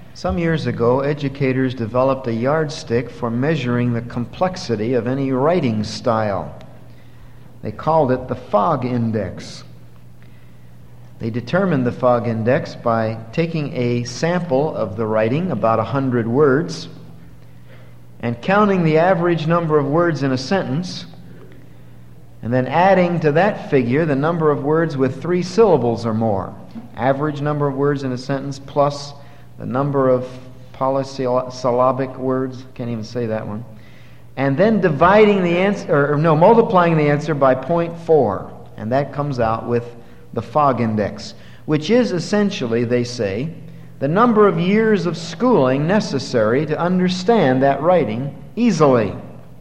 Some years ago, educators developed a yardstick for measuring the complexity of any writing style. They called it the Fogg Index. They determined the Fogg Index by taking a sample of the writing, about 100 words, and counting the average number of words in a sentence, and then adding to that figure the number of words with 3 syllables or more. Average number of words in a sentence plus the number of polysyllabic words, can't even say that one, and then dividing the answer, multiplying the answer by 0.4, and that comes out with the Fogg Index, which is essentially, they say, the number of years of schooling necessary to understand that writing easily.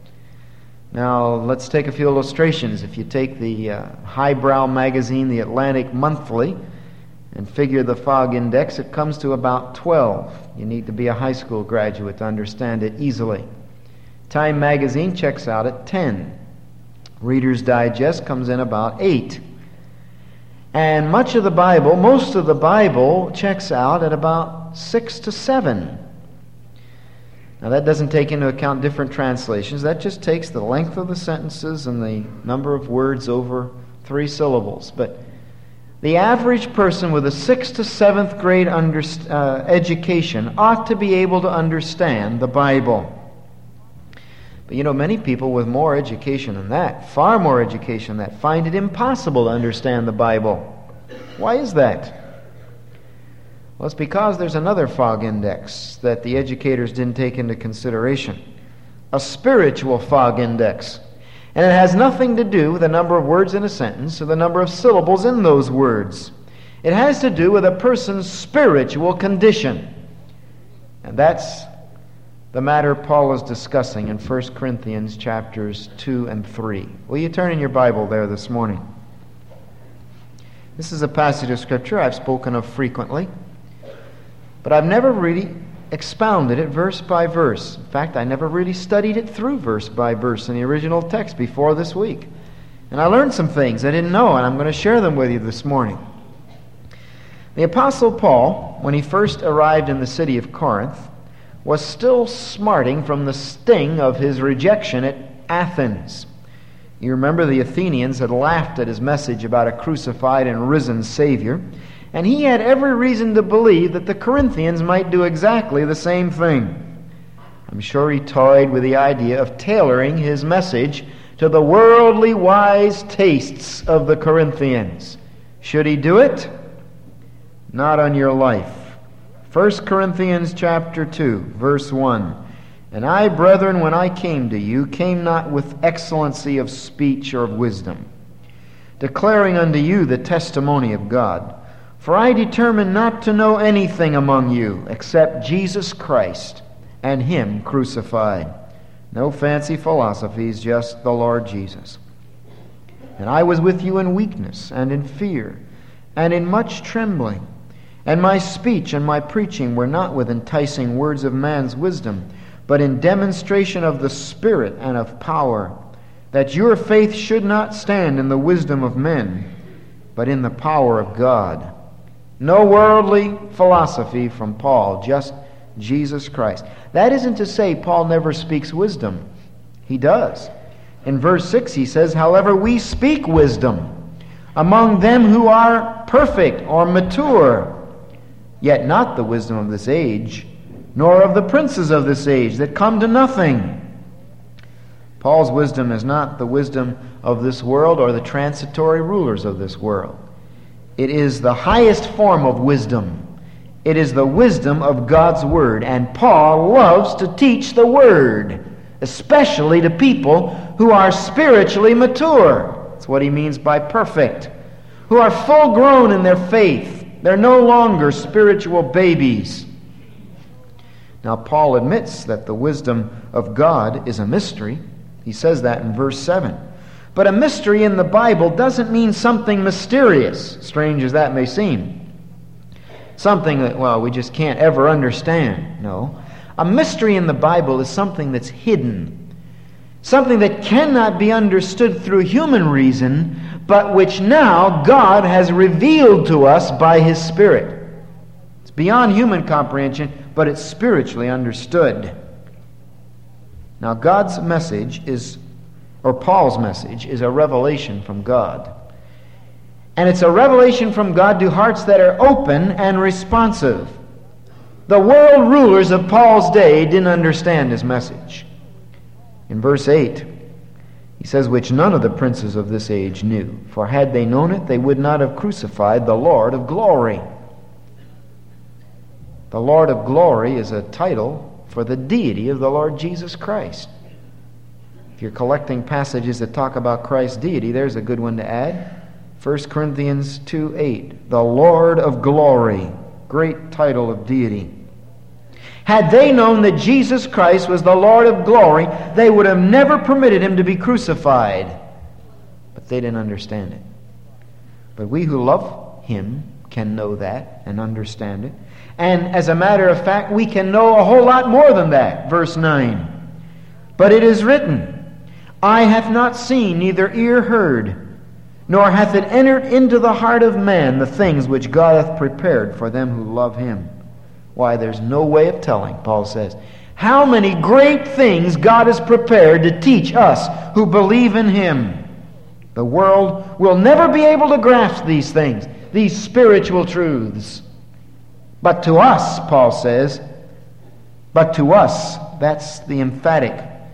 Now, let's take a few illustrations. If you take the highbrow magazine, the Atlantic Monthly, and figure the Fogg Index, it comes to about 12. You need to be a high school graduate to understand it easily. Time magazine checks out at 10. Reader's Digest comes in about 8. And most of the Bible checks out at about 6 to 7. Now that doesn't take into account different translations. That just takes the length of the sentences and the number of words over 3 syllables. But the average person with a 6th to 7th grade education ought to be able to understand the Bible. But many people with more education than that, far more education than that, find it impossible to understand the Bible. Why is that? Well, it's because there's another Fogg Index that the educators didn't take into consideration. A spiritual Fogg Index. And it has nothing to do with the number of words in a sentence or the number of syllables in those words. It has to do with a person's spiritual condition. And that's the matter Paul is discussing in 1 Corinthians chapters 2 and 3. Will you turn in your Bible there this morning? This is a passage of Scripture I've spoken of frequently, but I've never really expounded it verse by verse. In fact, I never really studied it through verse by verse in the original text before this week. And I learned some things I didn't know, and I'm going to share them with you this morning. The Apostle Paul, when he first arrived in the city of Corinth, was still smarting from the sting of his rejection at Athens. You remember the Athenians had laughed at his message about a crucified and risen Savior, and he had every reason to believe that the Corinthians might do exactly the same thing. I'm sure he toyed with the idea of tailoring his message to the worldly wise tastes of the Corinthians. Should he do it? Not on your life. 1 Corinthians chapter 2, verse 1. And I, brethren, when I came to you, came not with excellency of speech or of wisdom, declaring unto you the testimony of God. For I determined not to know anything among you except Jesus Christ and Him crucified. No fancy philosophies, just the Lord Jesus. And I was with you in weakness and in fear and in much trembling. And my speech and my preaching were not with enticing words of man's wisdom, but in demonstration of the Spirit and of power, that your faith should not stand in the wisdom of men, but in the power of God. No worldly philosophy from Paul, just Jesus Christ. That isn't to say Paul never speaks wisdom. He does. In verse 6 he says, however, we speak wisdom among them who are perfect or mature, yet not the wisdom of this age, nor of the princes of this age that come to nothing. Paul's wisdom is not the wisdom of this world or the transitory rulers of this world. It is the highest form of wisdom. It is the wisdom of God's Word. And Paul loves to teach the Word, especially to people who are spiritually mature. That's what he means by perfect. Who are full grown in their faith. They're no longer spiritual babies. Now, Paul admits that the wisdom of God is a mystery. He says that in verse 7. But a mystery in the Bible doesn't mean something mysterious, strange as that may seem. Something that, we just can't ever understand. No. A mystery in the Bible is something that's hidden. Something that cannot be understood through human reason, but which now God has revealed to us by His Spirit. It's beyond human comprehension, but but it's spiritually understood. Now, God's message is, or Paul's message, is a revelation from God. And it's a revelation from God to hearts that are open and responsive. The world rulers of Paul's day didn't understand his message. In verse 8, he says, which none of the princes of this age knew, for had they known it, they would not have crucified the Lord of glory. The Lord of glory is a title for the deity of the Lord Jesus Christ. If you're collecting passages that talk about Christ's deity, there's a good one to add. 1 Corinthians 2:8, the Lord of glory, great title of deity. Had they known that Jesus Christ was the Lord of glory, they would have never permitted him to be crucified. But they didn't understand it. But we who love him can know that and understand it. And as a matter of fact, we can know a whole lot more than that. Verse 9. But it is written, eye hath not seen, neither ear heard, nor hath it entered into the heart of man the things which God hath prepared for them who love him. Why, there's no way of telling, Paul says, how many great things God has prepared to teach us who believe in him. The world will never be able to grasp these things, these spiritual truths. But to us, Paul says, but to us, that's the emphatic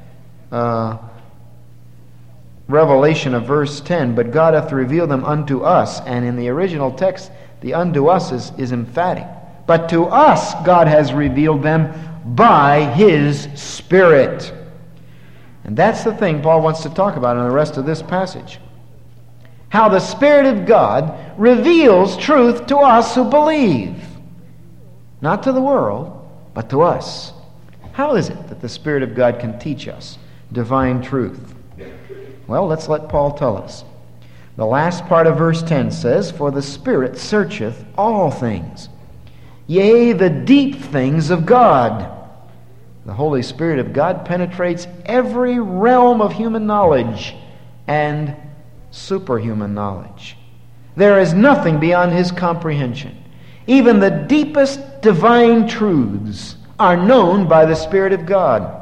revelation of verse 10, but God hath revealed them unto us. And in the original text, the unto us is emphatic. But to us God has revealed them by his Spirit. And that's the thing Paul wants to talk about in the rest of this passage. How the Spirit of God reveals truth to us who believe. Not to the world, but to us. How is it that the Spirit of God can teach us divine truth? Well, let's let Paul tell us. The last part of verse 10 says, for the Spirit searcheth all things, yea, the deep things of God. The Holy Spirit of God penetrates every realm of human knowledge and superhuman knowledge. There is nothing beyond his comprehension. Even the deepest divine truths are known by the Spirit of God.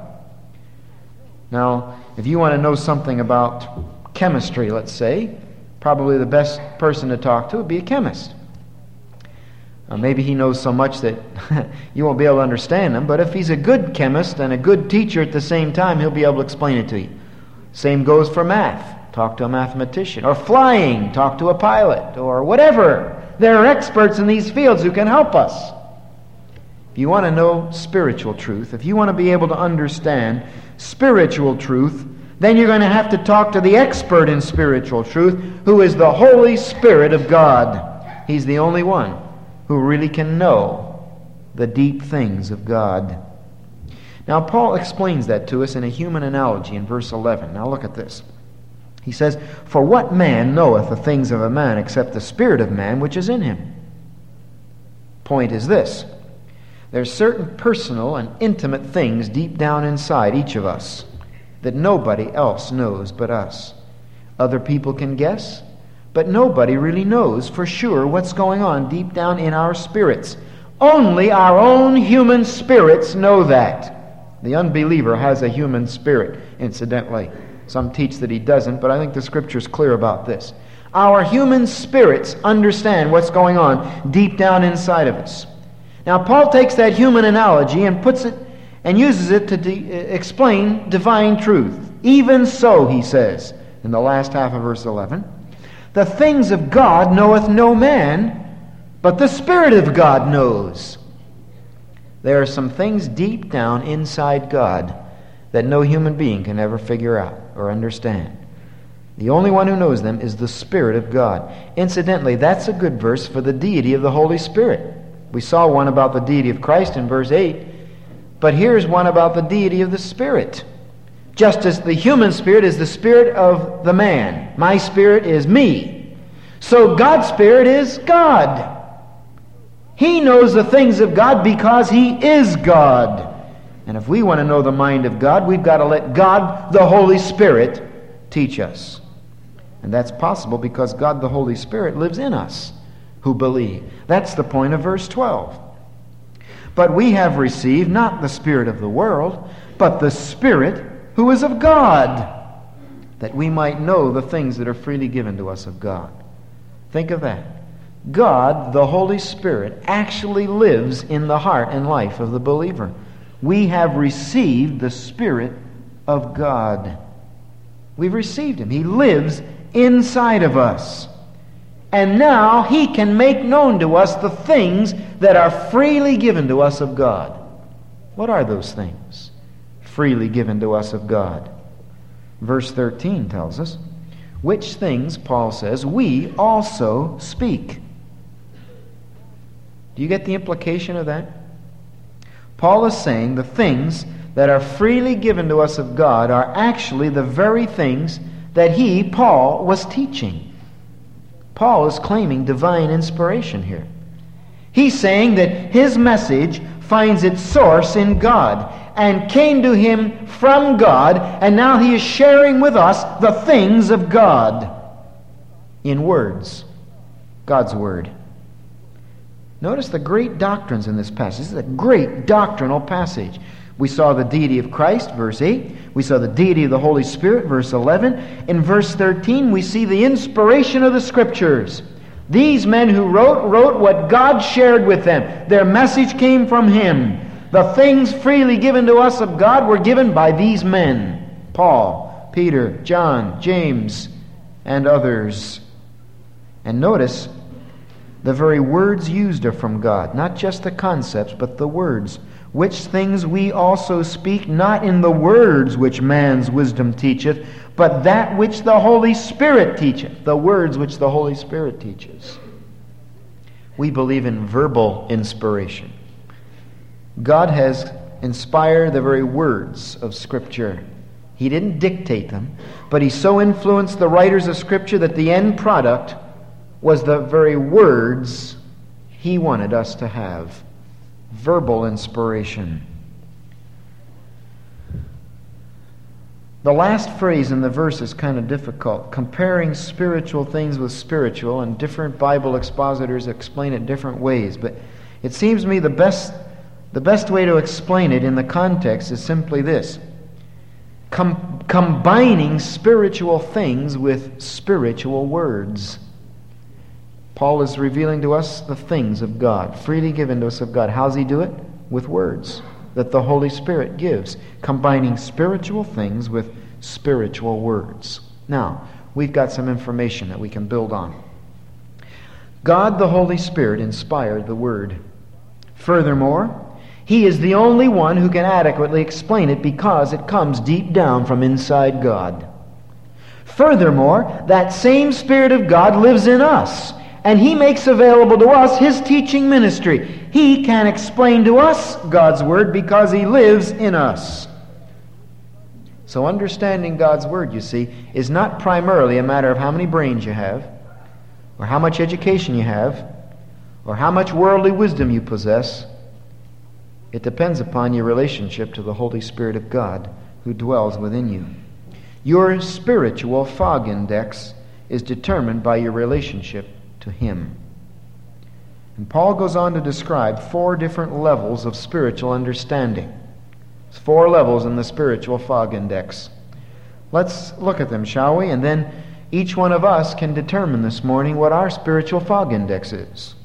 Now, if you want to know something about chemistry, let's say, probably the best person to talk to would be a chemist. Maybe he knows so much that you won't be able to understand him, but if he's a good chemist and a good teacher at the same time, he'll be able to explain it to you. Same goes for math. Talk to a mathematician. Or flying. Talk to a pilot. Or whatever. There are experts in these fields who can help us. If you want to know spiritual truth, if you want to be able to understand spiritual truth, then you're going to have to talk to the expert in spiritual truth, who is the Holy Spirit of God. He's the only one who really can know the deep things of God. Now, Paul explains that to us in a human analogy in verse 11. Now, look at this. He says, for what man knoweth the things of a man except the spirit of man which is in him? Point is this. There's certain personal and intimate things deep down inside each of us that nobody else knows but us. Other people can guess, but nobody really knows for sure what's going on deep down in our spirits. Only our own human spirits know that. The unbeliever has a human spirit, incidentally. Some teach that he doesn't, but I think the Scripture's clear about this. Our human spirits understand what's going on deep down inside of us. Now, Paul takes that human analogy and puts it and uses it to explain divine truth. Even so, he says, in the last half of verse 11, the things of God knoweth no man, but the Spirit of God knows. There are some things deep down inside God that no human being can ever figure out or understand. The only one who knows them is the Spirit of God. Incidentally, that's a good verse for the deity of the Holy Spirit. We saw one about the deity of Christ in verse 8, but here's one about the deity of the Spirit. Just as the human spirit is the spirit of the man, my spirit is me, so God's Spirit is God. He knows the things of God because He is God. And if we want to know the mind of God, we've got to let God, the Holy Spirit, teach us. And that's possible because God, the Holy Spirit, lives in us who believe. That's the point of verse 12. But we have received not the spirit of the world, but the Spirit who is of God, that we might know the things that are freely given to us of God. Think of that. God, the Holy Spirit, actually lives in the heart and life of the believer. We have received the Spirit of God. We've received Him. He lives inside of us. And now He can make known to us the things that are freely given to us of God. What are those things freely given to us of God? Verse 13 tells us, which things, Paul says, we also speak. Do you get the implication of that? Paul is saying the things that are freely given to us of God are actually the very things that he, Paul, was teaching. Paul is claiming divine inspiration here. He's saying that his message finds its source in God and came to him from God, and now he is sharing with us the things of God in words, God's Word. Notice the great doctrines in this passage. This is a great doctrinal passage. We saw the deity of Christ, verse 8. We saw the deity of the Holy Spirit, verse 11. In verse 13, we see the inspiration of the Scriptures. These men who wrote what God shared with them. Their message came from Him. The things freely given to us of God were given by these men. Paul, Peter, John, James, and others. And notice, the very words used are from God. Not just the concepts, but the words. Which things we also speak, not in the words which man's wisdom teacheth, but that which the Holy Spirit teacheth. The words which the Holy Spirit teaches. We believe in verbal inspiration. God has inspired the very words of Scripture. He didn't dictate them, but He so influenced the writers of Scripture that the end product was the very words He wanted us to have. Verbal inspiration. The last phrase in the verse is kind of difficult. Comparing spiritual things with spiritual, and different Bible expositors explain it different ways. But it seems to me the best way to explain it in the context is simply this. Combining spiritual things with spiritual words. Paul is revealing to us the things of God, freely given to us of God. How does he do it? With words that the Holy Spirit gives, combining spiritual things with spiritual words. Now, we've got some information that we can build on. God, the Holy Spirit, inspired the Word. Furthermore, He is the only one who can adequately explain it because it comes deep down from inside God. Furthermore, that same Spirit of God lives in us, and He makes available to us His teaching ministry. He can explain to us God's Word because He lives in us. So understanding God's Word, you see, is not primarily a matter of how many brains you have, or how much education you have, or how much worldly wisdom you possess. It depends upon your relationship to the Holy Spirit of God who dwells within you. Your spiritual fog index is determined by your relationship to Him. And Paul goes on to describe 4 different levels of spiritual understanding. There's 4 levels in the spiritual fog index. Let's look at them, shall we? And then each one of us can determine this morning what our spiritual fog index is.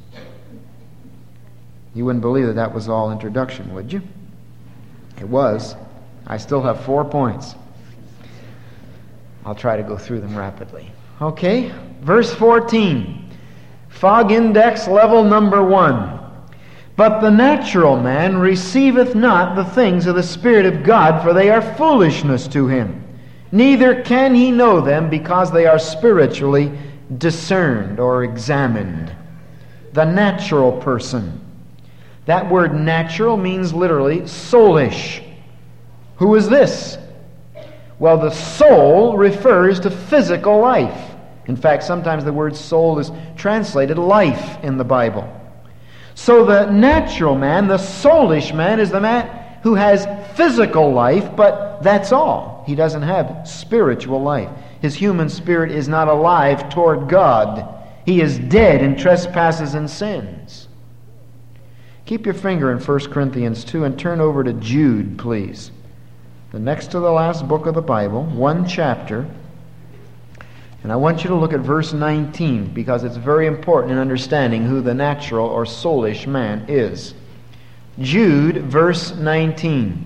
You wouldn't believe that was all introduction, would you? It was. I still have 4 points. I'll try to go through them rapidly. Okay, verse 14. Fog index level number 1. But the natural man receiveth not the things of the Spirit of God, for they are foolishness to him. Neither can he know them, because they are spiritually discerned or examined. The natural person. That word natural means literally soulish. Who is this? Well, the soul refers to physical life. In fact, sometimes the word soul is translated life in the Bible. So the natural man, the soulish man, is the man who has physical life, but that's all. He doesn't have spiritual life. His human spirit is not alive toward God. He is dead in trespasses and sins. Keep your finger in 1 Corinthians 2 and turn over to Jude, please. The next to the last book of the Bible, one chapter. And I want you to look at verse 19 because it's very important in understanding who the natural or soulish man is. Jude, verse 19.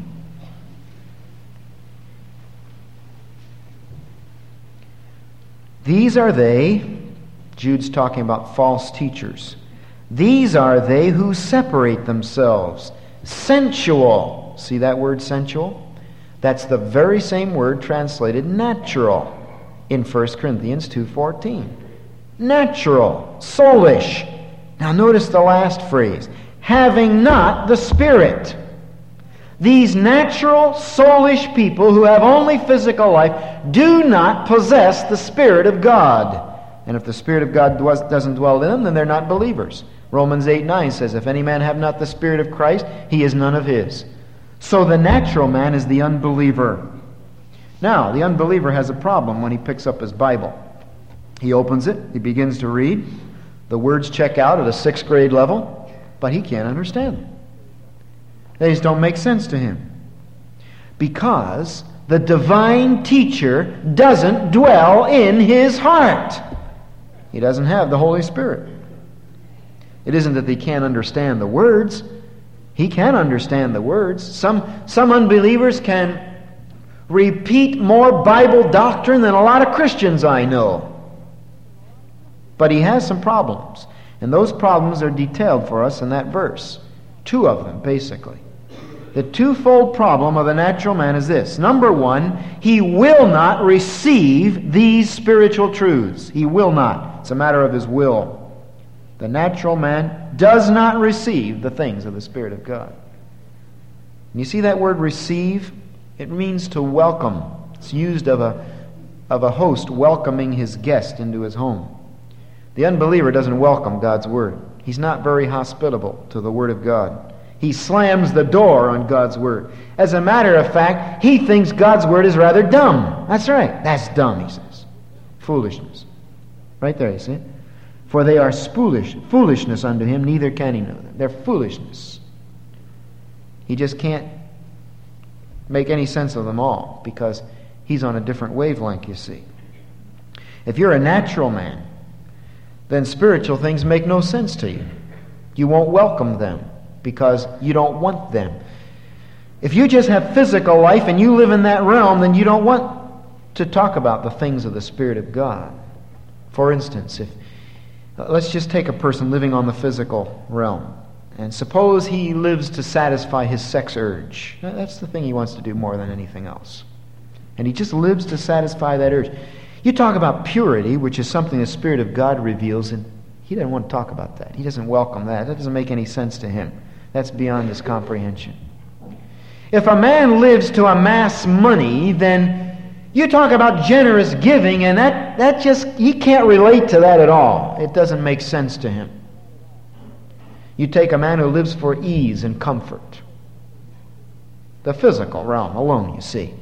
These are they, Jude's talking about false teachers. These are they who separate themselves. Sensual. See that word sensual? That's the very same word translated natural in 1 Corinthians 2:14. Natural, soulish. Now notice the last phrase. Having not the Spirit. These natural, soulish people who have only physical life do not possess the Spirit of God. And if the Spirit of God doesn't dwell in them, then they're not believers. Romans 8:9 says, if any man have not the Spirit of Christ, he is none of his. So the natural man is the unbeliever. Now, the unbeliever has a problem when he picks up his Bible. He opens it, he begins to read. The words check out at a 6th grade level, but he can't understand them. They just don't make sense to him. Because the divine teacher doesn't dwell in his heart. He doesn't have the Holy Spirit. It isn't that he can't understand the words. He can understand the words. Some unbelievers can repeat more Bible doctrine than a lot of Christians I know. But he has some problems. And those problems are detailed for us in that verse. 2 of them, basically. The twofold problem of the natural man is this. Number 1, he will not receive these spiritual truths. He will not. It's a matter of his will. The natural man does not receive the things of the Spirit of God. And you see that word receive? It means to welcome. It's used of a host welcoming his guest into his home. The unbeliever doesn't welcome God's Word. He's not very hospitable to the Word of God. He slams the door on God's Word. As a matter of fact, he thinks God's Word is rather dumb. That's right. That's dumb, he says. Foolishness. Right there, you see it? For they are foolishness unto him, neither can he know them. They're foolishness. He just can't make any sense of them all because he's on a different wavelength, you see. If you're a natural man, then spiritual things make no sense to you. You won't welcome them because you don't want them. If you just have physical life and you live in that realm, then you don't want to talk about the things of the Spirit of God. For instance, let's just take a person living on the physical realm. And suppose he lives to satisfy his sex urge. That's the thing he wants to do more than anything else. And he just lives to satisfy that urge. You talk about purity, which is something the Spirit of God reveals, and he doesn't want to talk about that. He doesn't welcome that. That doesn't make any sense to him. That's beyond his comprehension. If a man lives to amass money, then you talk about generous giving, and that just, he can't relate to that at all. It doesn't make sense to him. You take a man who lives for ease and comfort. The physical realm alone, you see.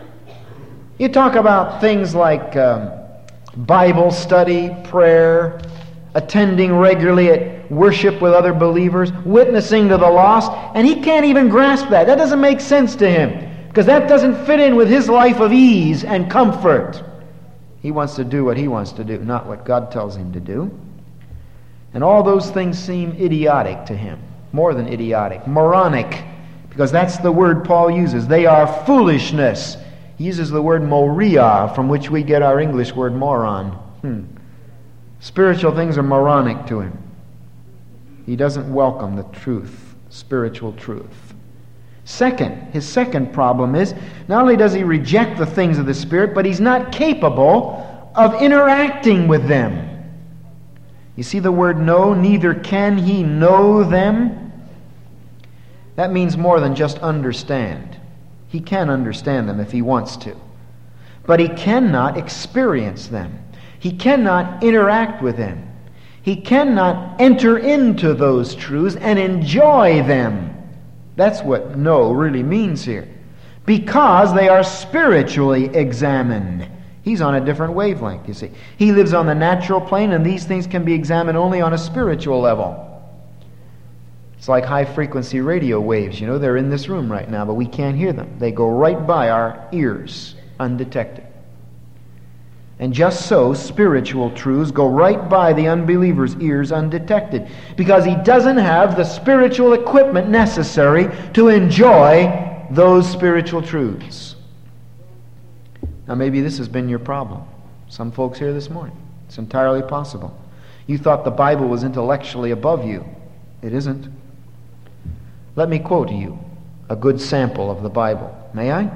You talk about things like Bible study, prayer, attending regularly at worship with other believers, witnessing to the lost, and he can't even grasp that. That doesn't make sense to him because that doesn't fit in with his life of ease and comfort. He wants to do what he wants to do, not what God tells him to do. And all those things seem idiotic to him. More than idiotic. Moronic. Because that's the word Paul uses. They are foolishness. He uses the word moria, from which we get our English word moron. Spiritual things are moronic to him. He doesn't welcome the truth, spiritual truth. His second problem is, not only does he reject the things of the Spirit, but he's not capable of interacting with them. You see the word know, neither can he know them. That means more than just understand. He can understand them if he wants to. But he cannot experience them. He cannot interact with them. He cannot enter into those truths and enjoy them. That's what know really means here. Because they are spiritually examined. He's on a different wavelength, you see. He lives on the natural plane, and these things can be examined only on a spiritual level. It's like high-frequency radio waves. You know, they're in this room right now, but we can't hear them. They go right by our ears, undetected. And just so, spiritual truths go right by the unbeliever's ears undetected, because he doesn't have the spiritual equipment necessary to enjoy those spiritual truths. Now, maybe this has been your problem. Some folks here this morning. It's entirely possible. You thought the Bible was intellectually above you. It isn't. Let me quote to you a good sample of the Bible. May I?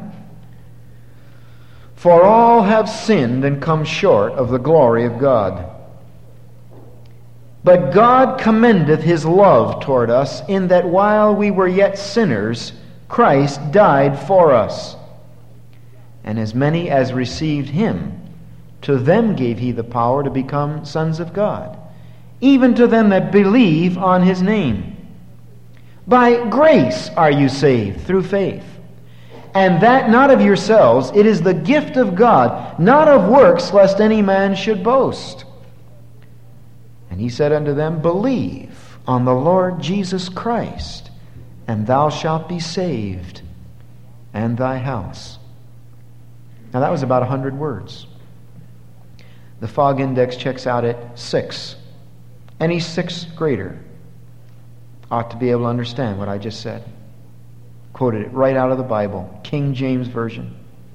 For all have sinned and come short of the glory of God. But God commendeth His love toward us, in that while we were yet sinners, Christ died for us. And as many as received Him, to them gave He the power to become sons of God, even to them that believe on His name. By grace are you saved, through faith. And that not of yourselves, it is the gift of God, not of works, lest any man should boast. And He said unto them, Believe on the Lord Jesus Christ, and thou shalt be saved, and thy house. Now that was about 100 words. The Fog Index checks out at 6. Any sixth grader ought to be able to understand what I just said. Quoted it right out of the Bible, King James Version.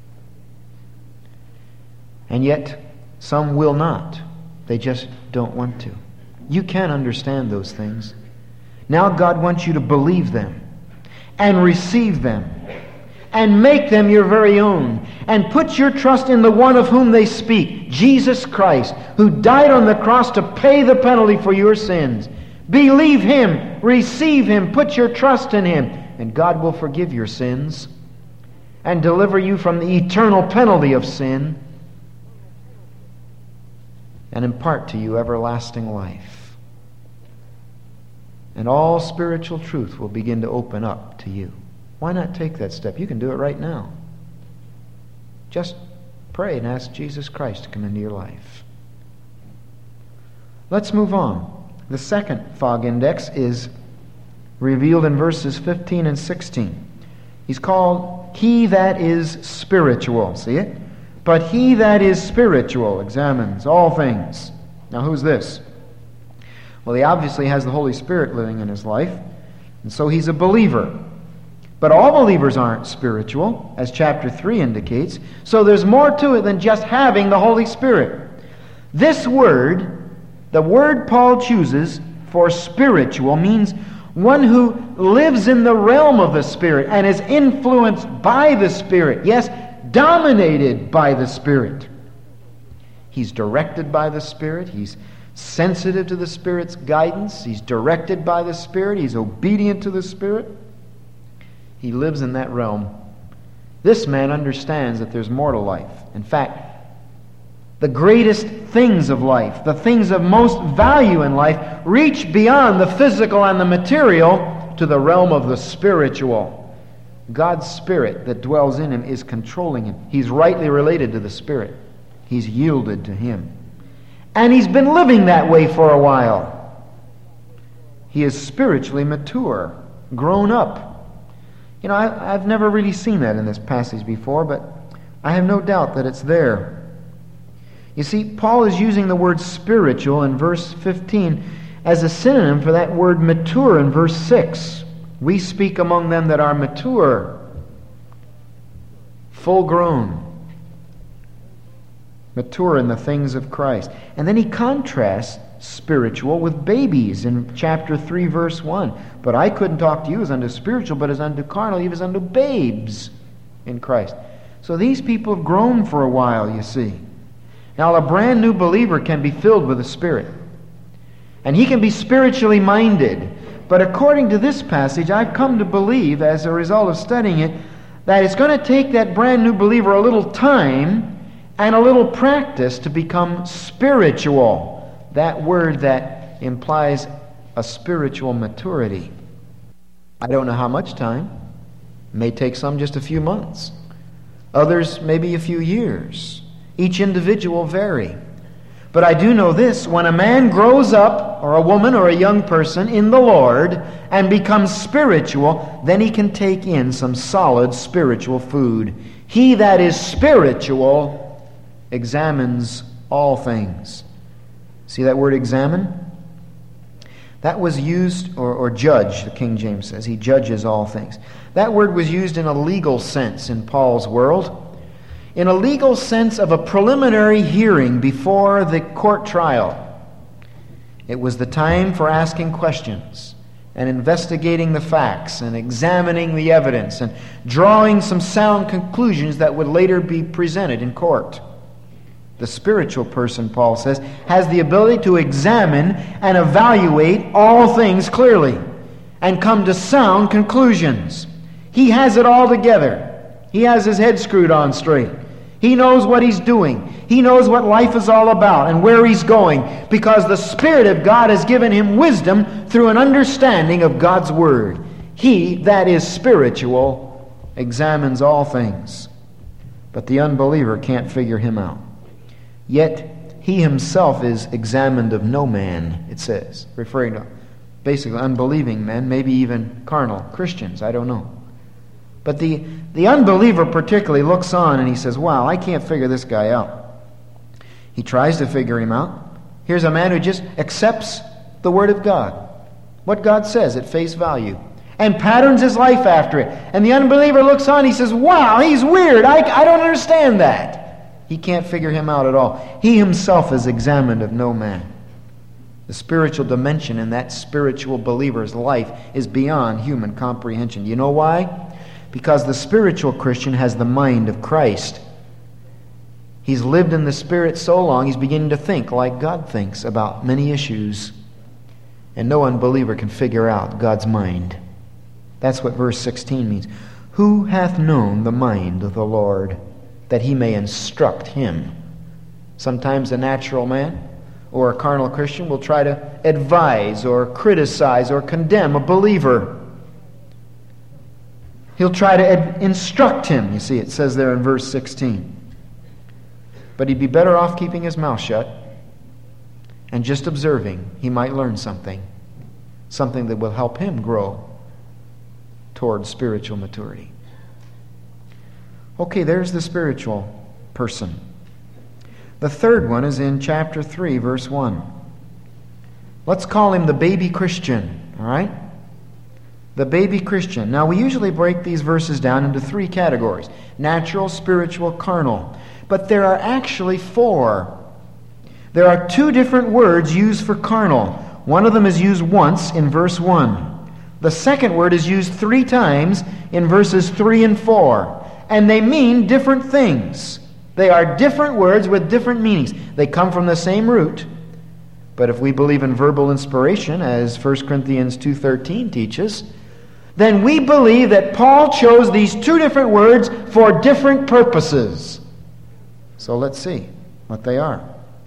And yet, some will not. They just don't want to. You can't understand those things. Now God wants you to believe them and receive them and make them your very own, and put your trust in the one of whom they speak, Jesus Christ, who died on the cross to pay the penalty for your sins. Believe Him, receive Him, put your trust in Him, and God will forgive your sins and deliver you from the eternal penalty of sin and impart to you everlasting life. And all spiritual truth will begin to open up to you. Why not take that step? You can do it right now. Just pray and ask Jesus Christ to come into your life. Let's move on. The second Fog Index is revealed in verses 15 and 16. He's called He that is spiritual. See it? But he that is spiritual examines all things. Now who's this? Well, he obviously has the Holy Spirit living in his life, and so he's a believer. But all believers aren't spiritual, as chapter 3 indicates, so there's more to it than just having the Holy Spirit. This word, the word Paul chooses for spiritual, means one who lives in the realm of the Spirit and is influenced by the Spirit. Yes, dominated by the Spirit. He's directed by the Spirit. He's sensitive to the Spirit's guidance. He's directed by the Spirit. He's obedient to the Spirit. He lives in that realm. This man understands that there's more to life. In fact, the greatest things of life, the things of most value in life, reach beyond the physical and the material to the realm of the spiritual. God's Spirit that dwells in him is controlling him. He's rightly related to the Spirit. He's yielded to Him. And he's been living that way for a while. He is spiritually mature, grown up. You know, I've never really seen that in this passage before, but I have no doubt that it's there. You see, Paul is using the word spiritual in verse 15 as a synonym for that word mature in verse 6. We speak among them that are mature, full grown, mature in the things of Christ. And then he contrasts spiritual with babies in chapter 3 verse 1. But I couldn't talk to you as unto spiritual, but as unto carnal, even as unto babes in Christ. So these people have grown for a while, you see. Now a brand new believer can be filled with the Spirit, and he can be spiritually minded. But according to this passage, I've come to believe, as a result of studying it, that it's going to take that brand new believer a little time and a little practice to become spiritual. That word that implies a spiritual maturity. I don't know how much time. It may take some just a few months. Others maybe a few years. Each individual vary. But I do know this, when a man grows up, or a woman or a young person, in the Lord, and becomes spiritual, then he can take in some solid spiritual food. He that is spiritual examines all things. See that word examine? That was used, or judge, the King James says. He judges all things. That word was used in a legal sense in Paul's world. In a legal sense of a preliminary hearing before the court trial. It was the time for asking questions and investigating the facts and examining the evidence and drawing some sound conclusions that would later be presented in court. The spiritual person, Paul says, has the ability to examine and evaluate all things clearly and come to sound conclusions. He has it all together. He has his head screwed on straight. He knows what he's doing. He knows what life is all about and where he's going, because the Spirit of God has given him wisdom through an understanding of God's Word. He that is spiritual examines all things. But the unbeliever can't figure him out. Yet he himself is examined of no man, it says, referring to basically unbelieving men, maybe even carnal Christians, I don't know. But the unbeliever particularly looks on and he says, wow, I can't figure this guy out. He tries to figure him out. Here's a man who just accepts the Word of God, what God says at face value, and patterns his life after it. And the unbeliever looks on and he says, wow, he's weird. I don't understand that. He can't figure him out at all. He himself is examined of no man. The spiritual dimension in that spiritual believer's life is beyond human comprehension. You know why? Because the spiritual Christian has the mind of Christ. He's lived in the Spirit so long, he's beginning to think like God thinks about many issues. And no unbeliever can figure out God's mind. That's what verse 16 means. Who hath known the mind of the Lord, that he may instruct him? Sometimes a natural man or a carnal Christian will try to advise or criticize or condemn a believer. He'll try to instruct him. You see, it says there in verse 16. But he'd be better off keeping his mouth shut and just observing. He might learn something that will help him grow toward spiritual maturity. Okay, there's the spiritual person. The third one is in chapter 3, verse 1. Let's call him the baby Christian, all right? The baby Christian. Now, we usually break these verses down into three categories: natural, spiritual, carnal. But there are actually four. There are two different words used for carnal. One of them is used once in verse 1. The second word is used 3 times in verses 3 and 4. And they mean different things. They are different words with different meanings. They come from the same root. But if we believe in verbal inspiration, as 1 Corinthians 2:13 teaches, then we believe that Paul chose these two different words for different purposes. So let's see what they are.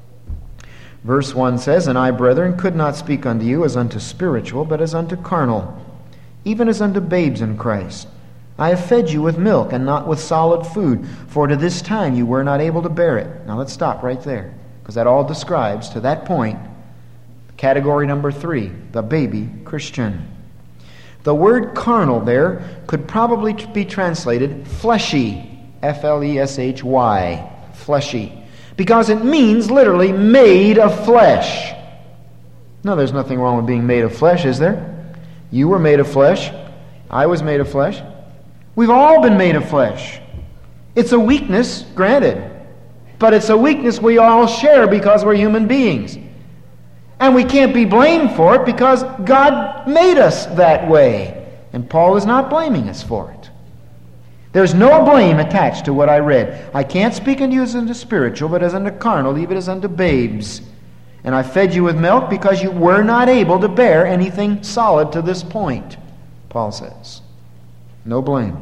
Verse 1 says, And I, brethren, could not speak unto you as unto spiritual, but as unto carnal, even as unto babes in Christ. I have fed you with milk and not with solid food, for to this time you were not able to bear it. Now let's stop right there, because that all describes, to that point, category number 3, the baby Christian. The word carnal there could probably be translated fleshy, F-L-E-S-H-Y, fleshy, because it means literally made of flesh. No, there's nothing wrong with being made of flesh, is there? You were made of flesh. I was made of flesh. We've all been made of flesh. It's a weakness, granted, but it's a weakness we all share because we're human beings. And we can't be blamed for it because God made us that way. And Paul is not blaming us for it. There's no blame attached to what I read. I can't speak unto you as unto spiritual, but as unto carnal, even as unto babes. And I fed you with milk because you were not able to bear anything solid to this point, Paul says. No blame.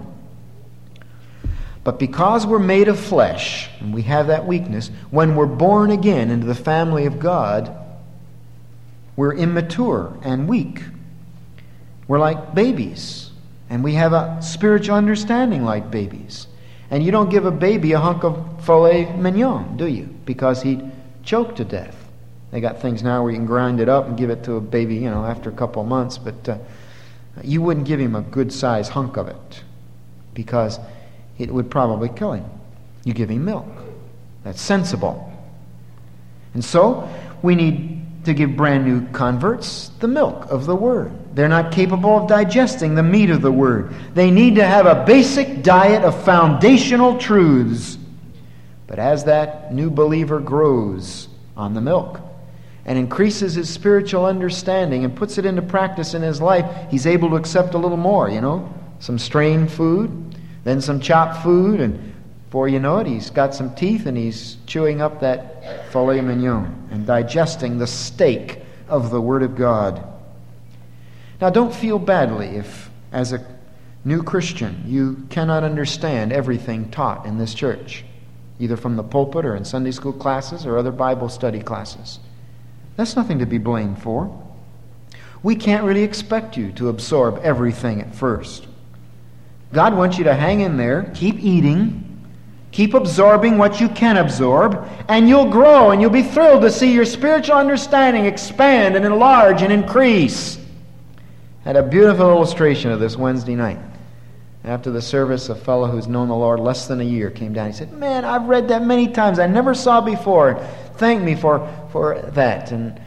But because we're made of flesh, and we have that weakness, when we're born again into the family of God, we're immature and weak. We're like babies. And we have a spiritual understanding like babies. And you don't give a baby a hunk of filet mignon, do you? Because he'd choke to death. They got things now where you can grind it up and give it to a baby, after a couple of months, but you wouldn't give him a good-sized hunk of it because it would probably kill him. You give him milk. That's sensible. And so, we need to give brand new converts the milk of the Word. They're not capable of digesting the meat of the Word. They need to have a basic diet of foundational truths. But as that new believer grows on the milk and increases his spiritual understanding and puts it into practice in his life, he's able to accept a little more, some strained food, then some chopped food, and before you know it, he's got some teeth and he's chewing up that filet mignon and digesting the steak of the Word of God. Now, don't feel badly if, as a new Christian, you cannot understand everything taught in this church, either from the pulpit or in Sunday school classes or other Bible study classes. That's nothing to be blamed for. We can't really expect you to absorb everything at first. God wants you to hang in there, keep eating, keep absorbing what you can absorb, and you'll grow, and you'll be thrilled to see your spiritual understanding expand and enlarge and increase. I had a beautiful illustration of this Wednesday night. After the service, a fellow who's known the Lord less than a year came down. He said, "Man, I've read that many times. I never saw before. Thank me for that." And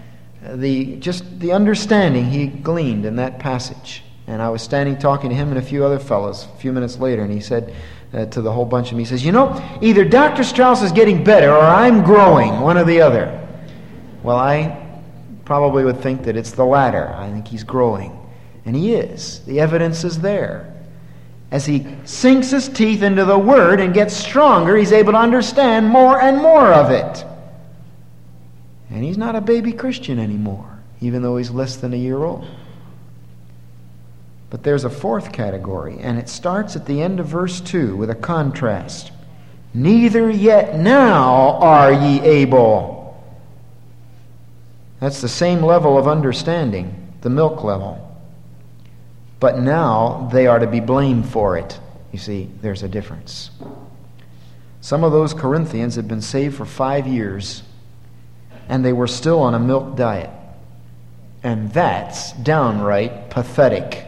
the understanding he gleaned in that passage. And I was standing talking to him and a few other fellows a few minutes later, and he said to the whole bunch of them, he says, "Either Dr. Strauss is getting better or I'm growing, one or the other." Well, I probably would think that it's the latter. I think he's growing. And he is. The evidence is there. As he sinks his teeth into the Word and gets stronger, he's able to understand more and more of it. And he's not a baby Christian anymore, even though he's less than a year old. But there's a fourth category, and it starts at the end of verse 2 with a contrast. "Neither yet now are ye able." That's the same level of understanding, the milk level. But now they are to be blamed for it. You see, there's a difference. Some of those Corinthians had been saved for 5 years, and they were still on a milk diet. And that's downright pathetic.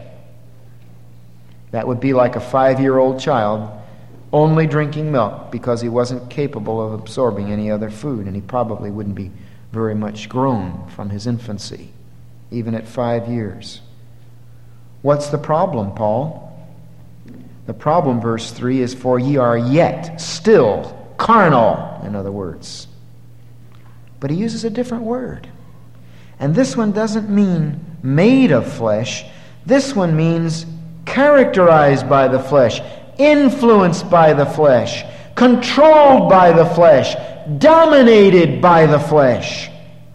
That would be like a 5-year-old child only drinking milk because he wasn't capable of absorbing any other food, and he probably wouldn't be very much grown from his infancy, even at 5 years. What's the problem, Paul? The problem, verse 3, is "For ye are yet still carnal," in other words. But he uses a different word. And this one doesn't mean made of flesh. This one means characterized by the flesh, influenced by the flesh, controlled by the flesh, dominated by the flesh.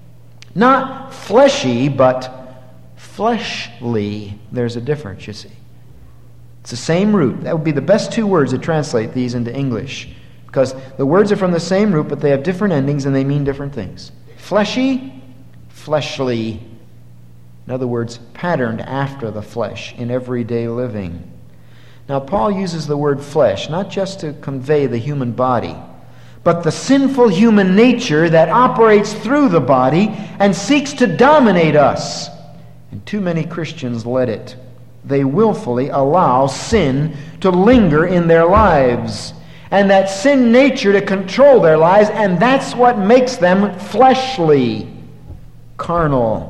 Not fleshy, but fleshly. There's a difference, you see. It's the same root. That would be the best two words to translate these into English, because the words are from the same root, but they have different endings and they mean different things. Fleshy, fleshly. In other words, patterned after the flesh in everyday living. Now, Paul uses the word flesh not just to convey the human body, but the sinful human nature that operates through the body and seeks to dominate us. And too many Christians let it. They willfully allow sin to linger in their lives, and that sin nature to control their lives, and that's what makes them fleshly, carnal.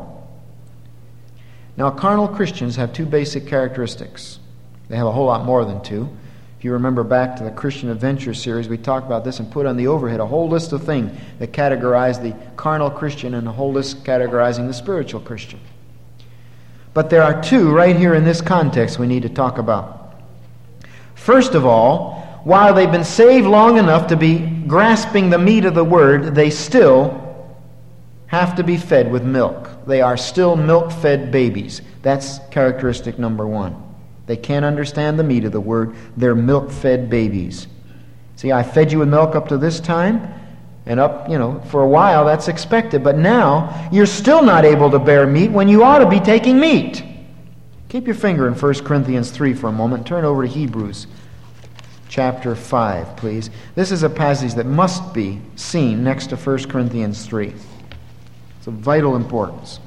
Now, carnal Christians have two basic characteristics. They have a whole lot more than two. If you remember back to the Christian Adventure series, we talked about this and put on the overhead a whole list of things that categorize the carnal Christian and a whole list categorizing the spiritual Christian. But there are two right here in this context we need to talk about. First of all, while they've been saved long enough to be grasping the meat of the Word, they still have to be fed with milk. They are still milk-fed babies. That's characteristic number one. They can't understand the meat of the Word. They're milk-fed babies. See, I fed you with milk up to this time, and for a while that's expected. But now, you're still not able to bear meat when you ought to be taking meat. Keep your finger in 1 Corinthians 3 for a moment. Turn over to Hebrews chapter 5, please. This is a passage that must be seen next to 1 Corinthians 3. It's of vital importance.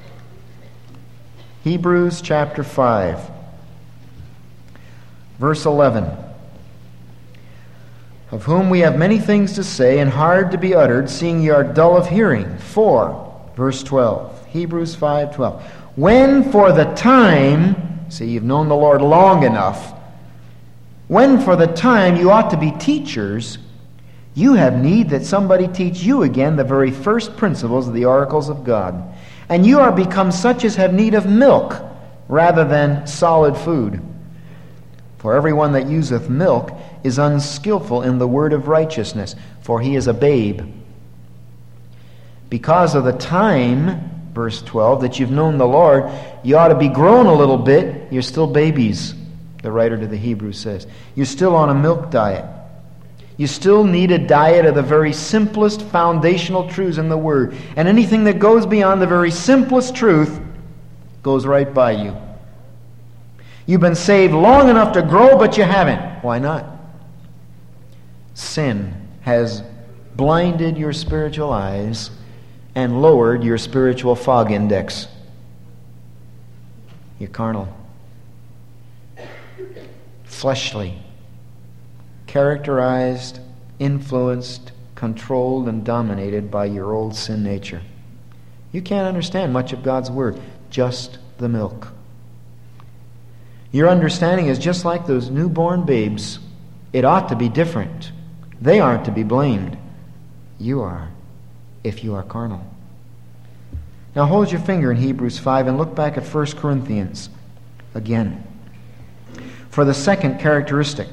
Hebrews chapter 5, verse 11. Of whom we have many things to say and hard to be uttered, seeing ye are dull of hearing. For, verse 12, Hebrews 5:12. When for the time, see, you've known the Lord long enough, when for the time you ought to be teachers, you have need that somebody teach you again the very first principles of the oracles of God. And you are become such as have need of milk rather than solid food. For everyone that useth milk is unskillful in the word of righteousness, for he is a babe. Because of the time, verse 12, that you've known the Lord, you ought to be grown a little bit. You're still babies, the writer to the Hebrews says. You're still on a milk diet. You still need a diet of the very simplest foundational truths in the Word. And anything that goes beyond the very simplest truth goes right by you. You've been saved long enough to grow, but you haven't. Why not? Sin has blinded your spiritual eyes and lowered your spiritual fog index. You're carnal, fleshly, characterized, influenced, controlled, and dominated by your old sin nature. You can't understand much of God's Word, just the milk. Your understanding is just like those newborn babes. It ought to be different. They aren't to be blamed. You are, if you are carnal. Now hold your finger in Hebrews 5 and look back at 1 Corinthians again. For the second characteristic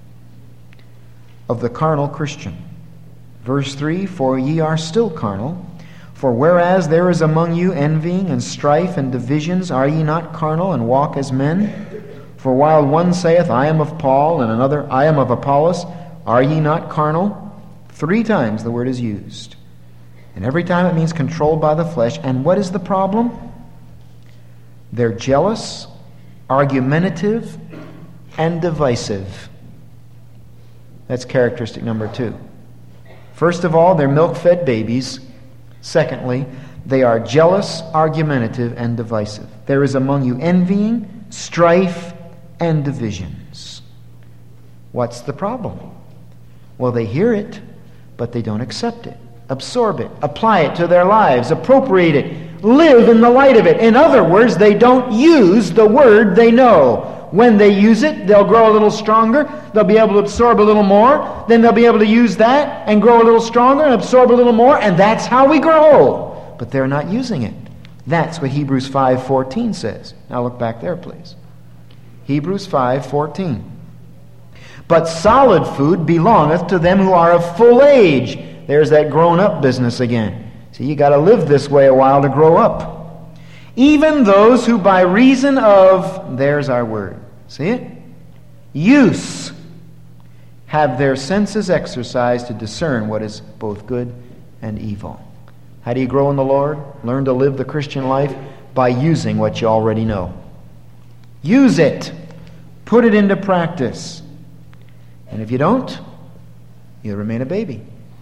of the carnal Christian. Verse 3, for ye are still carnal. For whereas there is among you envying and strife and divisions, are ye not carnal and walk as men? For while one saith, I am of Paul, and another, I am of Apollos, are ye not carnal? 3 times the word is used. And every time it means controlled by the flesh. And what is the problem? They're jealous, argumentative, and divisive. That's characteristic number 2. First of all, they're milk-fed babies. Secondly, they are jealous, argumentative, and divisive. There is among you envying, strife, and divisions. What's the problem? Well, they hear it, but they don't accept it, absorb it, apply it to their lives, appropriate it, live in the light of it. In other words, they don't use the word they know. When they use it, they'll grow a little stronger. They'll be able to absorb a little more. Then they'll be able to use that and grow a little stronger and absorb a little more. And that's how we grow. But they're not using it. That's what Hebrews 5:14 says. Now look back there, please. Hebrews 5:14. But solid food belongeth to them who are of full age. There's that grown-up business again. See, you got to live this way a while to grow up. Even those who by reason of, there's our word, see it? Use, have their senses exercised to discern what is both good and evil. How do you grow in the Lord? Learn to live the Christian life by using what you already know. Use it. Put it into practice. And if you don't, you'll remain a baby.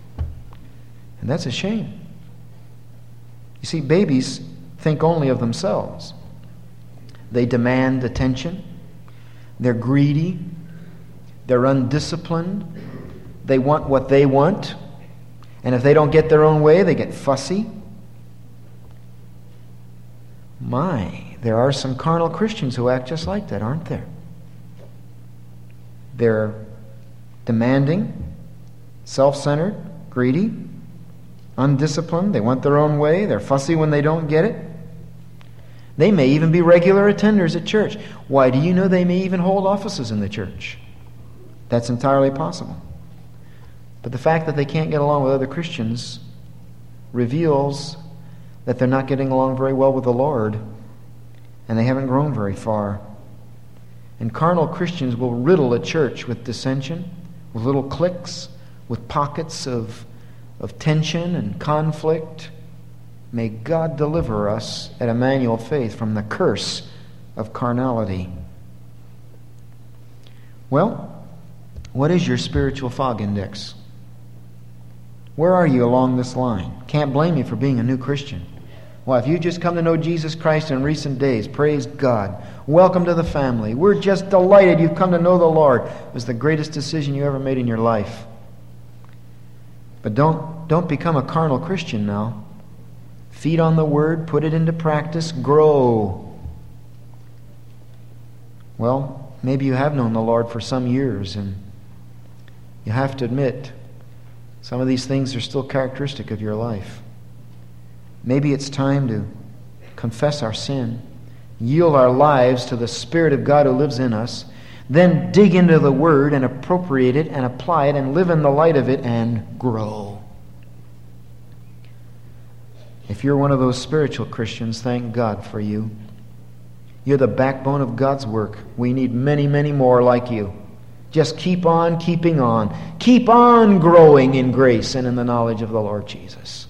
And that's a shame. You see, babies think only of themselves. They demand attention. They're greedy. They're undisciplined. They want what they want. And if they don't get their own way, they get fussy. There are some carnal Christians who act just like that, aren't there? They're demanding, self-centered, greedy, undisciplined. They want their own way. They're fussy when they don't get it. They may even be regular attenders at church. Why, do you know they may even hold offices in the church? That's entirely possible. But the fact that they can't get along with other Christians reveals that they're not getting along very well with the Lord, and they haven't grown very far. And carnal Christians will riddle a church with dissension, with little cliques, with pockets of tension and conflict. May God deliver us at Emmanuel Faith from the curse of carnality. Well, what is your spiritual fog index? Where are you along this line? Can't blame you for being a new Christian. Well, if you just come to know Jesus Christ in recent days, praise God. Welcome to the family. We're just delighted you've come to know the Lord. It was the greatest decision you ever made in your life. But don't become a carnal Christian now. Feed on the Word, put it into practice, grow. Well, maybe you have known the Lord for some years, and you have to admit some of these things are still characteristic of your life. Maybe it's time to confess our sin, yield our lives to the Spirit of God who lives in us, then dig into the Word and appropriate it and apply it and live in the light of it and grow. If you're one of those spiritual Christians, thank God for you. You're the backbone of God's work. We need many, many more like you. Just keep on keeping on. Keep on growing in grace and in the knowledge of the Lord Jesus.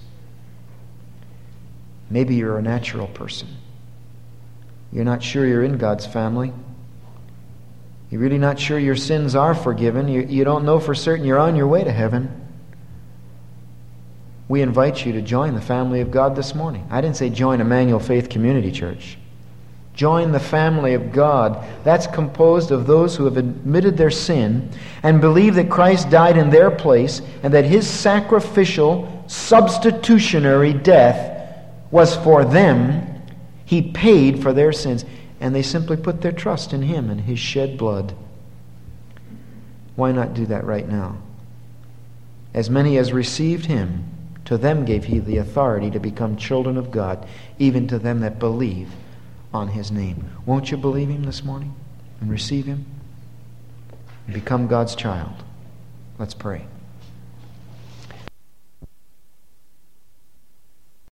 Maybe you're a natural person. You're not sure you're in God's family. You're really not sure your sins are forgiven. You don't know for certain you're on your way to heaven. We invite you to join the family of God this morning. I didn't say join Emmanuel Faith Community Church. Join the family of God. That's composed of those who have admitted their sin and believe that Christ died in their place and that His sacrificial, substitutionary death was for them. He paid for their sins, and they simply put their trust in Him and His shed blood. Why not do that right now? As many as received Him, to them gave He the authority to become children of God, even to them that believe on His name. Won't you believe Him this morning and receive Him and become God's child? Let's pray.